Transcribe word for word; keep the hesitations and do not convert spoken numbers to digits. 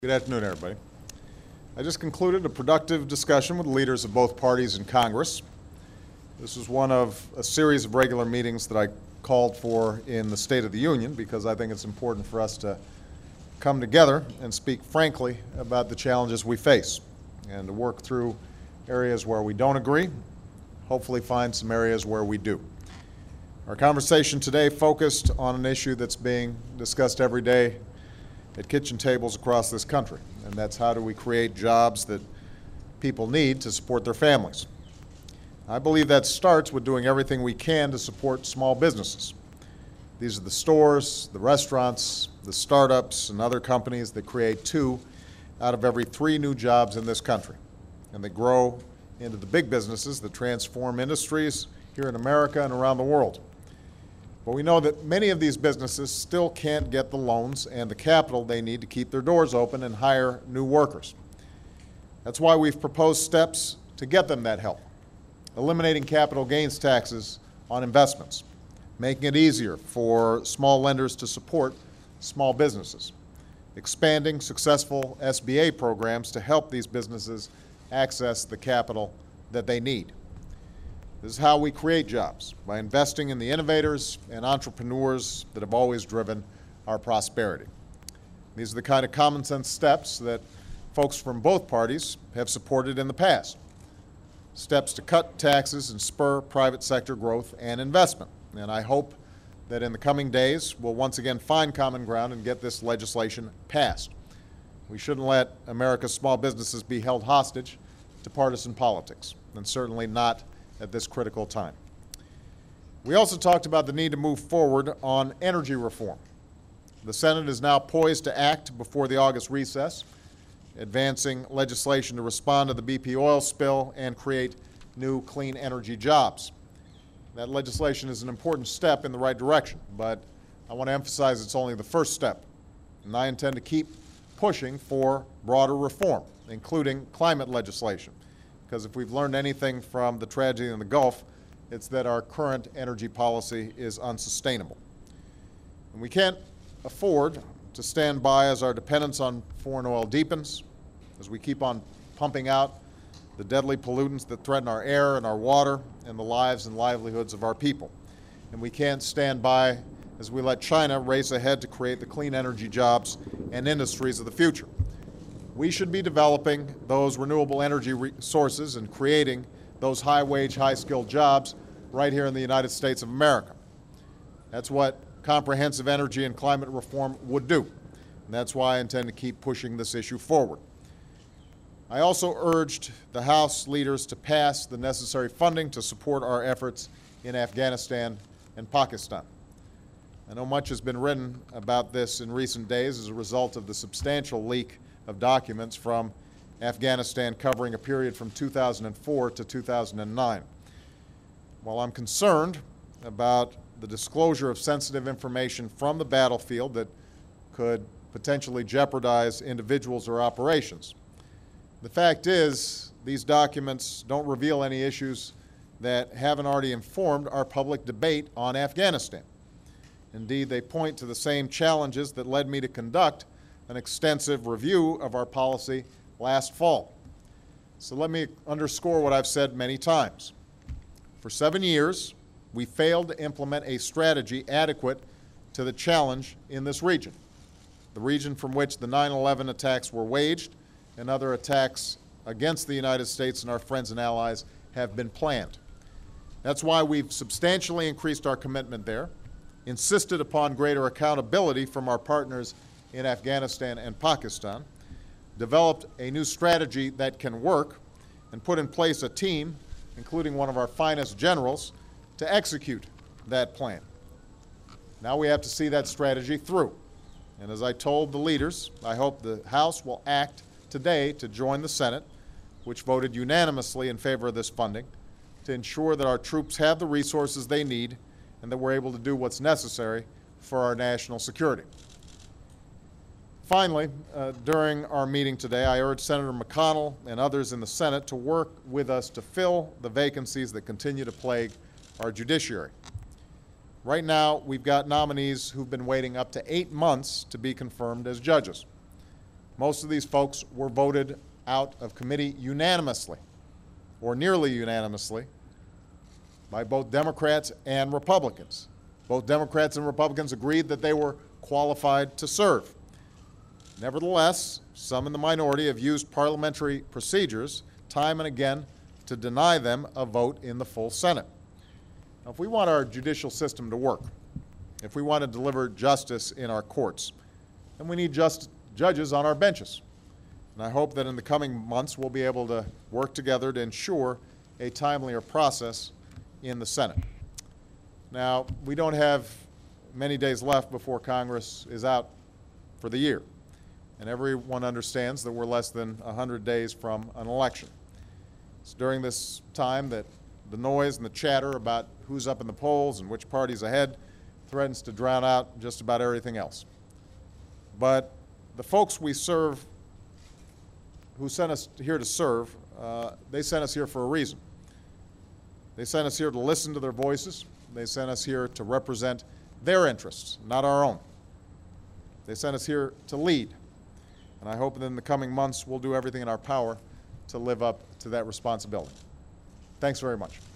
Good afternoon, everybody. I just concluded a productive discussion with leaders of both parties in Congress. This was one of a series of regular meetings that I called for in the State of the Union because I think it's important for us to come together and speak frankly about the challenges we face and to work through areas where we don't agree, hopefully find some areas where we do. Our conversation today focused on an issue that's being discussed every day at kitchen tables across this country, and that's how do we create jobs that people need to support their families. I believe that starts with doing everything we can to support small businesses. These are the stores, the restaurants, the startups, and other companies that create two out of every three new jobs in this country, and they grow into the big businesses that transform industries here in America and around the world. But we know that many of these businesses still can't get the loans and the capital they need to keep their doors open and hire new workers. That's why we've proposed steps to get them that help. Eliminating capital gains taxes on investments, making it easier for small lenders to support small businesses, expanding successful S B A programs to help these businesses access the capital that they need. This is how we create jobs, by investing in the innovators and entrepreneurs that have always driven our prosperity. These are the kind of common sense steps that folks from both parties have supported in the past. Steps to cut taxes and spur private sector growth and investment. And I hope that in the coming days we'll once again find common ground and get this legislation passed. We shouldn't let America's small businesses be held hostage to partisan politics, and certainly not at this critical time. We also talked about the need to move forward on energy reform. The Senate is now poised to act before the August recess, advancing legislation to respond to the B P oil spill and create new clean energy jobs. That legislation is an important step in the right direction, but I want to emphasize it's only the first step, and I intend to keep pushing for broader reform, including climate legislation. Because if we've learned anything from the tragedy in the Gulf, it's that our current energy policy is unsustainable. And we can't afford to stand by as our dependence on foreign oil deepens, as we keep on pumping out the deadly pollutants that threaten our air and our water and the lives and livelihoods of our people. And we can't stand by as we let China race ahead to create the clean energy jobs and industries of the future. We should be developing those renewable energy sources and creating those high-wage, high-skilled jobs right here in the United States of America. That's what comprehensive energy and climate reform would do, and that's why I intend to keep pushing this issue forward. I also urged the House leaders to pass the necessary funding to support our efforts in Afghanistan and Pakistan. I know much has been written about this in recent days as a result of the substantial leak of documents from Afghanistan covering a period from two thousand four to two thousand nine. While I'm concerned about the disclosure of sensitive information from the battlefield that could potentially jeopardize individuals or operations, the fact is these documents don't reveal any issues that haven't already informed our public debate on Afghanistan. Indeed, they point to the same challenges that led me to conduct an extensive review of our policy last fall. So let me underscore what I've said many times. For seven years, we failed to implement a strategy adequate to the challenge in this region, the region from which the nine eleven attacks were waged and other attacks against the United States and our friends and allies have been planned. That's why we've substantially increased our commitment there, insisted upon greater accountability from our partners in Afghanistan and Pakistan, developed a new strategy that can work, and put in place a team, including one of our finest generals, to execute that plan. Now we have to see that strategy through. And as I told the leaders, I hope the House will act today to join the Senate, which voted unanimously in favor of this funding, to ensure that our troops have the resources they need and that we're able to do what's necessary for our national security. Finally, uh, during our meeting today, I urged Senator McConnell and others in the Senate to work with us to fill the vacancies that continue to plague our judiciary. Right now, we've got nominees who've been waiting up to eight months to be confirmed as judges. Most of these folks were voted out of committee unanimously, or nearly unanimously, by both Democrats and Republicans. Both Democrats and Republicans agreed that they were qualified to serve. Nevertheless, some in the minority have used parliamentary procedures time and again to deny them a vote in the full Senate. Now, if we want our judicial system to work, if we want to deliver justice in our courts, then we need just judges on our benches. And I hope that in the coming months we'll be able to work together to ensure a timelier process in the Senate. Now, we don't have many days left before Congress is out for the year, and everyone understands that we're less than one hundred days from an election. It's during this time that the noise and the chatter about who's up in the polls and which party's ahead threatens to drown out just about everything else. But the folks we serve, who sent us here to serve, uh, they sent us here for a reason. They sent us here to listen to their voices. They sent us here to represent their interests, not our own. They sent us here to lead. And I hope that in the coming months we'll do everything in our power to live up to that responsibility. Thanks very much.